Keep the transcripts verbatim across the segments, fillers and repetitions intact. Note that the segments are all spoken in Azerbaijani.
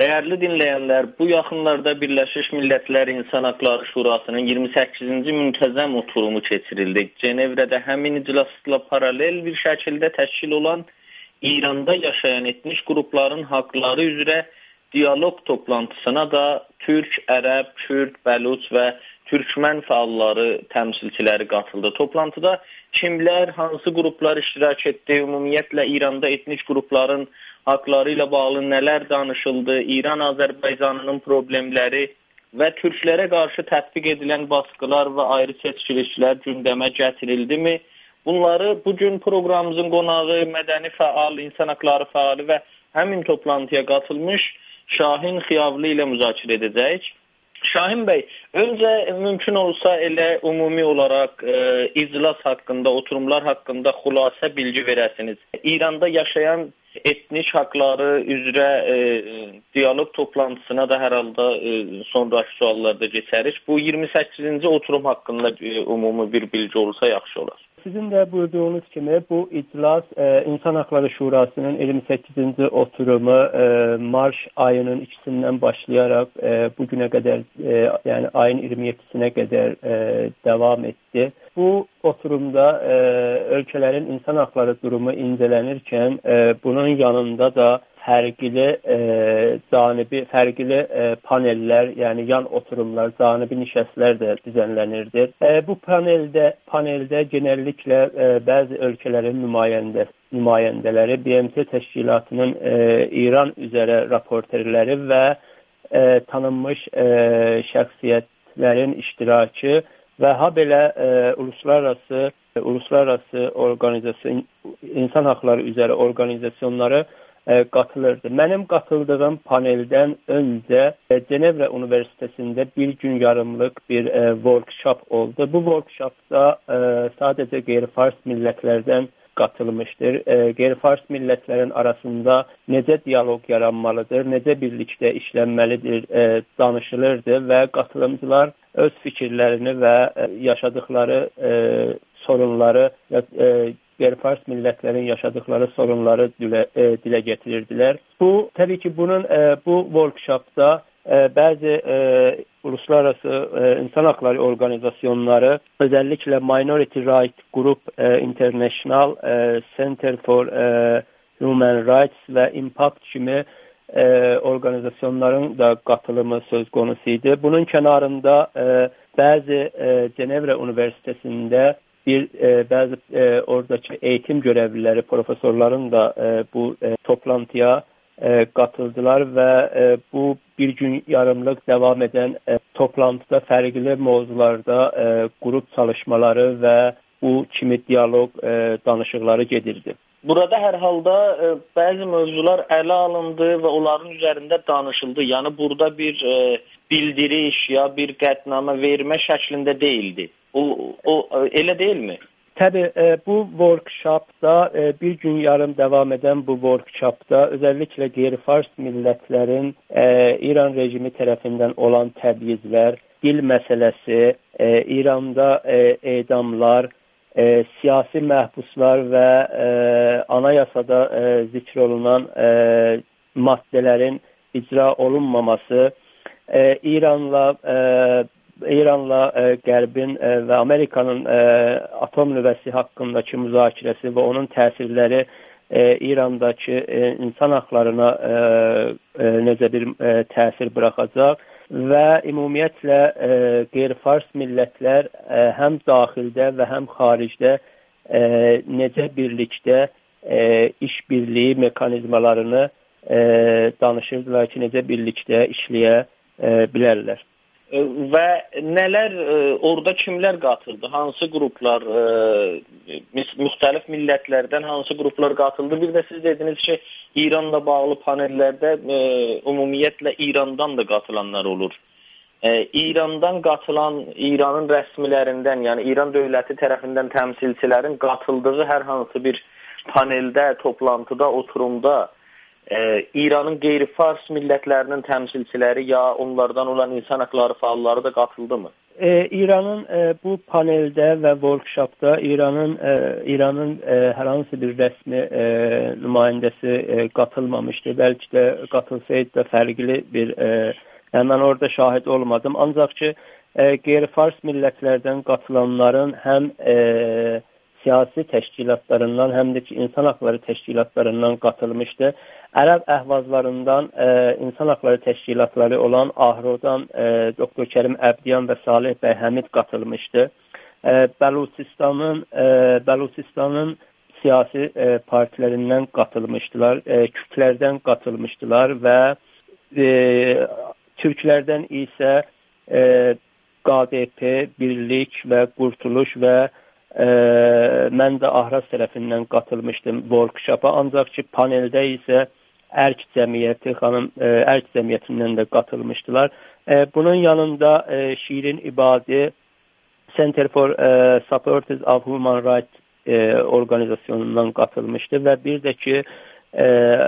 Dəyərli dinləyənlər, bu yaxınlarda Birləşmiş Millətlər İnsan Haqları Şurasının iyirmi səkkizinci müntəzəm oturumu keçirildi. Cenevrədə həmin iclasla paralel bir şəkildə təşkil olan İranda yaşayan etnik qrupların haqları üzrə dialoq toplantısına da Türk, Ərəb, Kürd, Bəluç və Türkmən fəalları, təmsilçiləri qatıldı. Toplantıda kimlər, hansı qruplar iştirak etdi, ümumiyyətlə İranda etnik qrupların haqları ilə bağlı nələr danışıldı, İran-Azərbaycanının problemləri və türklərə qarşı tətbiq edilən baskılar və ayrı seçkiliklər gündəmə gətirildimi? Bunları bugün proqramımızın qonağı, mədəni fəal, insan haqları fəali və həmin toplantıya qatılmış Şahin Xiyavlı ilə müzakirə edəcəyik. Şahin bəy, öncə mümkün olsa elə ümumi olaraq e, iclas haqqında, oturumlar haqqında xülasə bilgi verəsiniz. İranda yaşayan etnik haqları üzrə e, dialoq toplantısına da hər halda e, sonraki suallarda keçərik. Bu iyirmi səkkizinci oturum haqqında e, ümumi bir bilgi olsa yaxşı olar. Sizin də buyurduğunuz kimi bu iclas e, İnsan Haqları Şurasının iyirmi səkkizinci oturumu e, Mart ayının ikisindən başlayaraq e, bugünə qədər, e, yəni ayın iyirmi yeddisinə qədər e, davam etdi. Bu oturumda e, ölkələrin insan haqları durumu incelənirkən e, bunun yanında da fərqli e, canibi, fərqli e, panellər, yəni yan oturumlar, canibi nişəstlər də düzənlənirdi. E, bu paneldə paneldə genəlliklə e, bəzi ölkələrin nümayəndə nümayəndələri, B M T təşkilatının e, İran üzrə raportörləri və e, tanınmış e, şəxsiyyətlərin iştirakı və habelə e, uluslararası e, uluslararası organizasiya, insan haqları üzrə organizasyonları qatılırdı. Mənim qatıldığım paneldən öncə Cenevrə Universitetində bir gün yarımlıq bir e, workshop oldu. Bu workshopda e, sadəcə qeyri-fars millətlərdən qatılmışdır. E, qeyri-fars millətlərin arasında necə dialoq yaranmalıdır, necə birlikdə işlənməlidir e, danışılırdı və qatılımcılar öz fikirlərini və e, yaşadıkları e, sorunları e, qeyri-fars millətlərin yaşadıkları sorunları dilə, e, dilə gətirirdilər. Bu, təbii ki, bunun e, bu workshopda e, bəzi e, uluslararası e, insan haqları organizasyonları, özellikle Minority Rights Group e, International, e, Center for e, Human Rights və Impact kimi e, organizasyonların da qatılımı söz konusuydu. Bunun kənarında e, bəzi e, Cenevrə Universitetində bir e, bəzi e, oradakı eğitim görevliləri, profesorların da e, bu e, toplantıya e, katıldılar və e, bu bir gün yarımlıq devam edən e, toplantıda fərqli mövzularda e, qrup çalışmaları və bu kimi dialoq e, danışıqları gedirdi. Burada hər halda e, bəzi mövzular ələ alındı və onların üzərində danışıldı. Yəni burada bir e, bildiriş ya bir qətnamə vermə şəklində deyildi. O, o elə deyilmi? Tabii e, bu workshopda e, bir gün yarım devam eden bu workshopda özellikle qeyri-fars millətlərin e, İran rejimi tərəfindən olan təbyizlər, dil məsələsi, e, İranda e, edamlar, e, siyasi məhbuslar və e, anayasada e, zikr olunan e, maddələrin icra olunmaması, e, İranla e, İranla e, Qərbin e, və Amerikanın e, atom nüvəsi haqqındakı müzakirəsi və onun təsirləri e, İrandakı e, insan haqlarına e, e, necə bir e, təsir buraxacaq və ümumiyyətlə e, qeyri-fars millətlər e, həm daxildə və həm xaricdə e, necə birlikdə e, iş birliyi mekanizmalarını e, danışırdılar ki, necə birlikdə işləyə e, bilərlər. Və nələr, orada kimlər qatıldı? Hansı qruplar, müxtəlif millətlərdən hansı qruplar qatıldı? Bir də siz dediniz ki, İranla bağlı panellərdə ümumiyyətlə İrandan da qatılanlar olur. İrandan qatılan, İranın rəsmilərindən, yəni İran dövləti tərəfindən təmsilçilərin qatıldığı hər hansı bir paneldə, toplantıda, oturumda e, İranın qeyri-fars millətlərinin təmsilçiləri ya onlardan olan insan haqları fəalları da qatıldı mı? E, İranın e, bu paneldə və workshopda İranın e, İranın e, hər hansı bir rəsmi e, nümayəndəsi e, qatılmamışdı. Bəlkə də qatılsaydı da fərqli bir e, yəni mən orada şahid olmadım. Ancaq ki e, qeyri-fars millətlərdən qatılanların həm e, siyasi təşkilatlarından, həm də ki insan haqları təşkilatlarından qatılmışdı. Ərəb əhvazlarından e, insan haqları təşkilatları olan Ahrodan e, doktor Kərim Əbdiyan və Salih bəy Həmid qatılmışdı. E, Bəluçistanın e, Bəluçistanın siyasi e, partilərindən qatılmışdılar, e, Kürtlərdən qatılmışdılar və e, Türklərdən isə e, Q D P, Birlik və Qurtuluş və e, mən də Ahraz tərəfindən qatılmışdım workshopa. Ancaq ki paneldə isə Ərk Cəmiyyəti, xanım e, Ərk Cəmiyyətindən də qatılmışdılar. E, bunun yanında e, Şirin İbadi Center for e, Supporters of Human Rights e, organizasyonundan qatılmışdı və bir də ki e,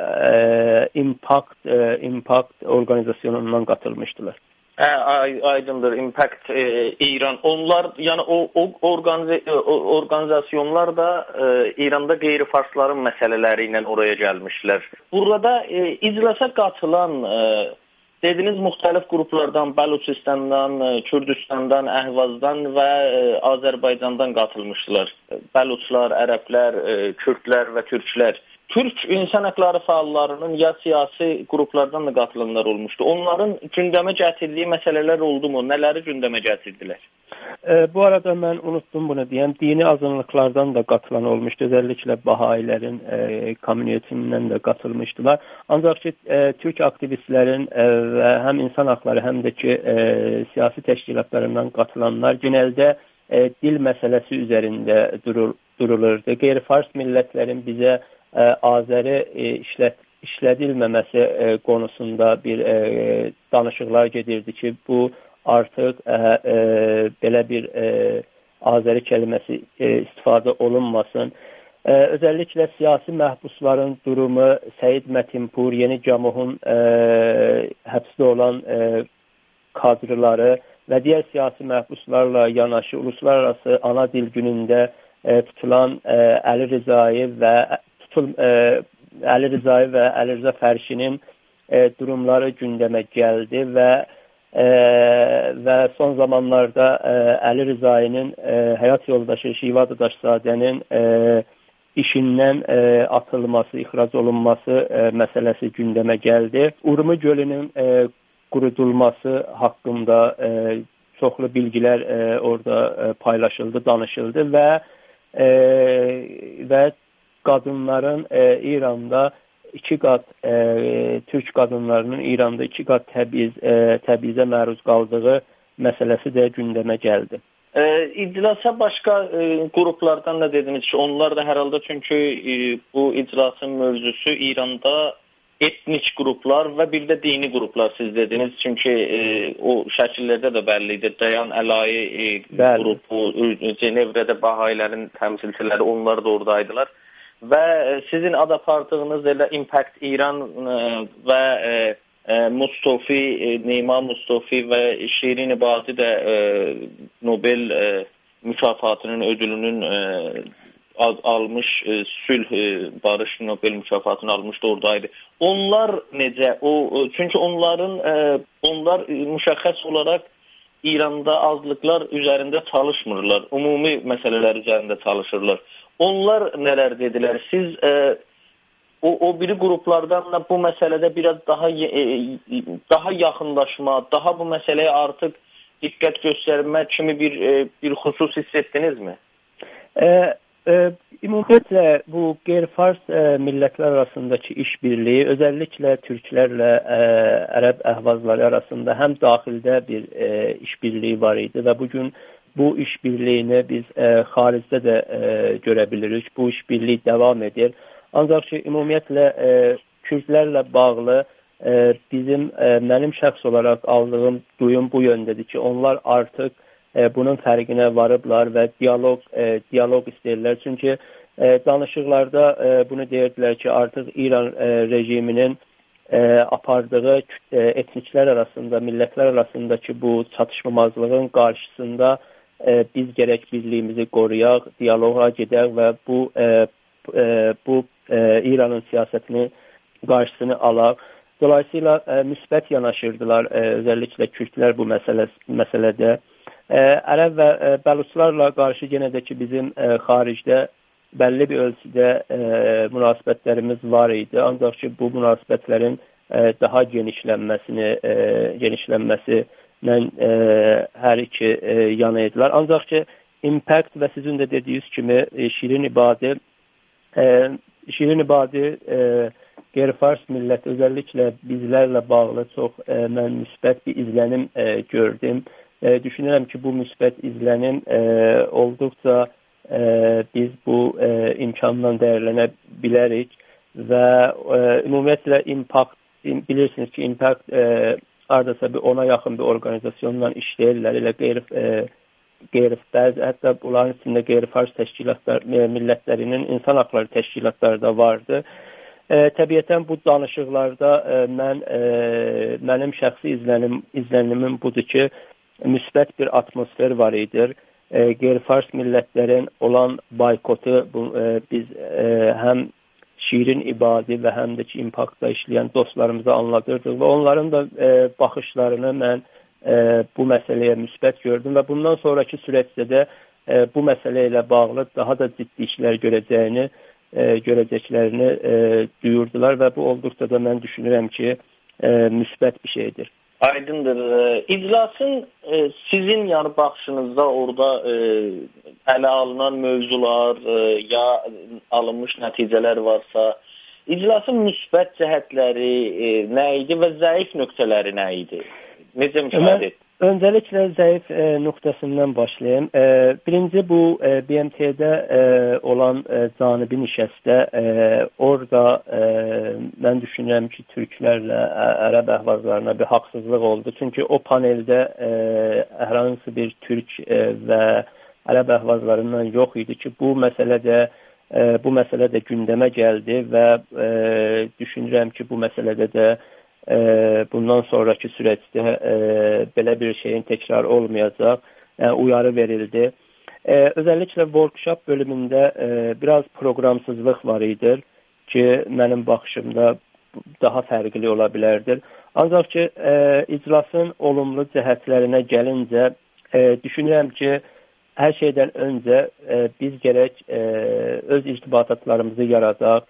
e, Impact e, Impact organizasyonundan qatılmışdılar. Hə, aydındır. Impact e, İran. Onlar, yəni o, o, organiz o organizasyonlar da e, İranda qeyri-farsların məsələləri ilə oraya gəlmişlər. Burada e, iclasa qatılan e, dediniz müxtəlif qruplardan, Bəluçistandan, e, Kürdistandan, Əhvazdan və e, Azərbaycandan qatılmışdılar. Bəluçlar, ərəblər, e, Kürdlər və türklər. Türk insan haqları fəallarının ya siyasi qruplardan da qatılanlar olmuşdu. Onların gündəmə gətirdiyi məsələlər oldu mu? Nələri gündəmə gətirdilər? E, bu arada mən unutdum bunu deyəm. Dini azınlıqlardan da qatılan olmuşdu. Özellikle Bahailərin e, komünitəsindən də qatılmışdılar. Ancaq ki, e, Türk aktivistlərin e, və həm insan haqları, həm də ki e, siyasi təşkilatlarından qatılanlar genəldə e, dil məsələsi üzərində durur, durulurdu. Qeyri-fars millətlərin bizə e, Azəri e, işlət, işlədilməməsi e, konusunda bir e, danışıqlar gedirdi ki, bu artıq e, e, belə bir e, Azəri kəlməsi e, istifadə olunmasın. E, özellikle siyasi məhbusların durumu, Səid Mətinpur, Yeni Camuhun e, həbsdə olan e, kadrları və digər siyasi məhbuslarla yanaşı uluslararası ana dil günündə e, tutulan e, Əli Rizai və tutul, e, Əli Rizai və Əli Rıza Fərşinin e, durumları gündəmə gəldi və e, və son zamanlarda e, Əli Rizai'nin e, həyat yoldaşı Şiva Dadaşzadənin e, işindən e, atılması, ixrac olunması e, məsələsi gündəmə gəldi. Urmu gölünün e, qurudulması haqqında e, çoxlu bilgilər e, orada e, paylaşıldı, danışıldı və e, və qadınların e, İranda iki qat e, Türk qadınlarının İranda iki qat təbiz e, təbizə məruz qaldığı məsələsi də gündəmə gəldi. E, iclasa başqa e, qruplardan da dediniz ki, onlar da hər halda çünki e, bu iclasın mövzusu İranda etnik qruplar və bir də dini qruplar siz dediniz. Çünki e, o şəkillərdə də bəllidir. Dayan Əlayi e, qrupu, Cenevrədə Bahailərin təmsilçiləri, onlar da oradaydılar. Və e, sizin ad apardığınız elə Impact İran e, və e, e, Mustafi, e, Neyma Mustafi və Şirin İbadi də e, Nobel e, mükafatının ödülünün e, almış, e, sülh, e, barış Nobel mükafatını almışdı, oradaydı. Onlar necə? O çünki onların e, onlar e, müşəxəs olaraq İranda azlıqlar üzərində çalışmırlar. Ümumi məsələlər üzərində çalışırlar. Onlar nələr dedilər? Siz e, o, o biri qruplardan da bu məsələdə biraz daha e, daha yaxınlaşma, daha bu məsələyə artıq diqqət göstərmə kimi bir e, bir xüsus hiss etdinizmi? E, e, ümumiyyətlə bu qeyri-fars e, millətlər arasındakı işbirliyi, özellikle Türklərlə e, Ərəb əhvazları arasında həm daxildə bir e, işbirliyi var idi və bugün bu işbirliyini biz e, xaricdə də e, görə bilirik. Bu işbirliyi devam edir. Ancaq ki, ümumiyyətlə e, Kürdlərlə bağlı e, bizim, e, mənim şəxs olaraq aldığım duyum bu yöndədir ki, onlar artıq e, bunun fərqinə varıblar və dialoq, e, dialoq istəyirlər. Çünki e, danışıqlarda e, bunu deyirdilər ki, artıq İran e, rejiminin e, apardığı e, etniklər arasında, millətlər arasındakı bu çatışmamazlığın qarşısında e, biz gərək birliyimizi qoruyaq, diyaloğa gedək və bu e, e, bu e, İranın siyasətini qarşısını alaq. Dolayısıyla e, müsbət yanaşırdılar, e, özellikle Kürtlər bu məsələ, məsələdə. E, Ərəb və e, Bəluçlarla qarşı yenə də ki, bizim e, xaricdə bəlli bir ölçüdə e, münasibətlərimiz var idi. Ancaq ki, bu münasibətlərin e, daha genişlənməsini, e, genişlənməsilə e, hər iki e, yana idilər. Ancaq ki, impact və sizin də dediyiniz kimi e, Şirin İbadi, e, Şirin İbadi e, qeyri-fars millət, özellikle bizlərlə bağlı çox e, mən müsbət bir izlənim e, gördüm. E, düşünürəm ki, bu müsbət izlənim e, olduqca e, biz bu e, imkandan dəyərlənə bilərik və e, ümumiyyətlə impact, bilirsiniz ki, impact e, ardasa bir ona yaxın bir organizasyonla işləyirlər, elə qeyri e, qeyri bəzi, hətta bunların içində qeyri-fars təşkilatlar, e, millətlərinin insan haqları təşkilatları da vardı. E, təbiətən bu danışıqlarda e, mən e, mənim şəxsi izlənim, izlənimim budur ki, müsbət bir atmosfer var idi. E, qeyri-fars millətlərin olan boykotu bu, e, biz e, həm Şirin İbadi və həm də ki, impactda işləyən dostlarımıza anladırdıq və onların da e, baxışlarını mən e, bu məsələyə müsbət gördüm və bundan sonraki süreçdə də e, bu məsələ ilə bağlı daha da ciddi işlər görəcəyini E, görəcəklərini e, duyurdular və bu olduqca da mən düşünürəm ki, e, müsbət bir şeydir. Aydındır. İclasın e, sizin yəni baxışınızda orada e, ələ alınan mövzular e, ya alınmış nəticələr varsa, iclasın müsbət cəhətləri e, nə idi və zəif nöqtələri nə idi? Necə müşahidə etdiniz? Öncəliklə zəif e, nöqtəsindən başlayayım. E, birinci bu e, B M T'də e, olan e, canibi nişəstdə e, orada e, mən düşünürəm ki, türklərlə ə, ərəb əhvazlarına bir haqsızlıq oldu. Çünki o paneldə e, hər hansı bir türk e, və ərəb əhvazlarından yox idi ki, bu məsələdə e, bu məsələ də gündəmə gəldi və e, düşünürəm ki, bu məsələdə də E, bundan sonraki süreçte e, belə bir şeyin tekrar olmayacaq, e, uyarı verildi. E, özellikle workshop bölümünde e, biraz programsızlıq var idi ki, mənim baxışımda daha fərqli ola bilərdir. Ancaq ki, e, iclasın olumlu cəhətlərinə gəlincə, e, düşünürəm ki, hər şeydən öncə e, biz gərək e, öz irtibatlarımızı yaradaq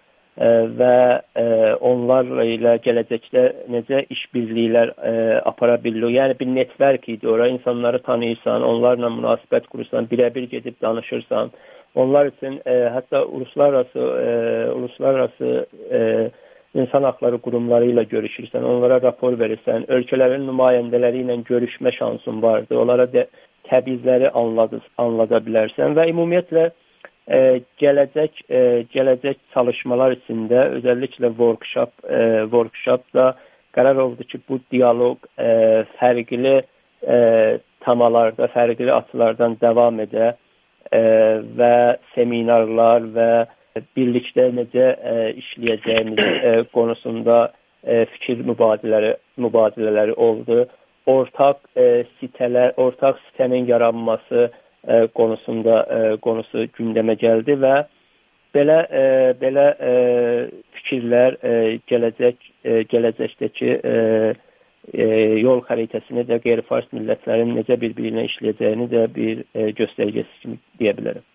və e, onlarla ilə gələcəkdə necə işbirliklər e, apara bilirik. Yəni bir network idi ora, insanları tanıyırsan, onlarla münasibət qurursan, birə-bir gedib danışırsan. Onlar üçün e, hətta uluslararası e, uluslararası e, insan haqları qurumları ilə görüşürsən, onlara rapor verirsən, ölkələrin nümayəndələri ilə görüşmə şansın vardı. Onlara da təbizləri anladı, anlada bilərsən və ümumiyyətlə E, gələcək e, gələcək çalışmalar içində özellikle workshop e, workshopda qərar oldu ki, bu dialoq e, fərqli e, temalarda, fərqli açılardan davam edə e, və seminarlar və birlikdə necə e, işləyəcəyimiz e, konusunda e, fikir mübadilələri mübadilələri oldu. Ortaq e, sitələr, ortaq sitənin yaranması E, konusunda e, konusu gündəmə gəldi və belə e, belə e, fikirlər e, gələcək e, gələcəkdəki e, e, yol xəritəsini də qeyri-fars millətlərin necə bir-birinə işləyəcəyini də bir e, göstərgəsi kimi deyə bilərəm.